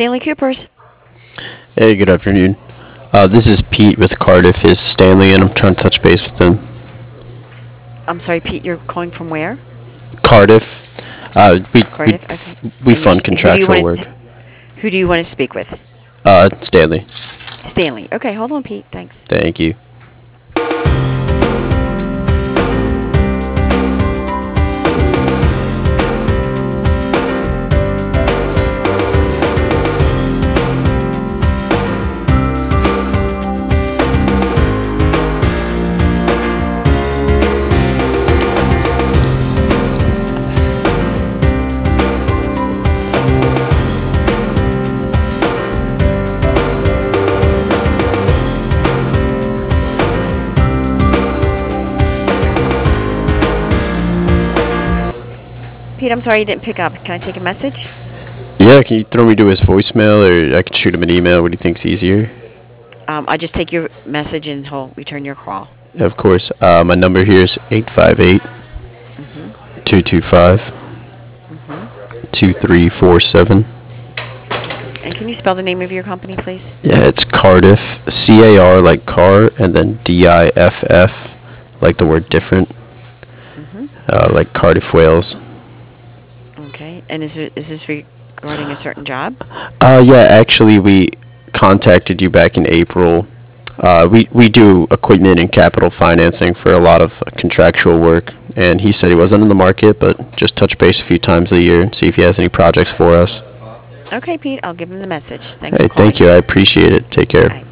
Stanley Coopers. Hey, good afternoon. This is Pete with Cardiff. Is Stanley, and I'm trying to touch base with him. I'm sorry, Pete, you're calling from where? Cardiff. Cardiff, okay. We And you're, fund who do you contractual want work. to, who do you want to speak with? Stanley. Stanley. Okay, hold on, Pete. Thanks. Thank you. Pete, I'm sorry you didn't pick up. Can I take a message? Yeah, can you throw me to his voicemail, or I can shoot him an email? What do you think's easier? I just take your message and he'll return your call. Yeah, of course. My number here is 858 Mm-hmm. 225 Mm-hmm. 2347. And can you spell the name of your company, please? Yeah, it's Cardiff. CAR like car, and then DIFF like the word different, Mm-hmm. like Cardiff, Wales. Okay. And is this regarding a certain job? Yeah, actually, we contacted you back in April. We do equipment and capital financing for a lot of contractual work, and he said he wasn't in the market, but just touch base a few times a year and see if he has any projects for us. Okay, Pete, I'll give him the message. Thanks Hey, for calling. thank you. I appreciate it. Take care. Bye.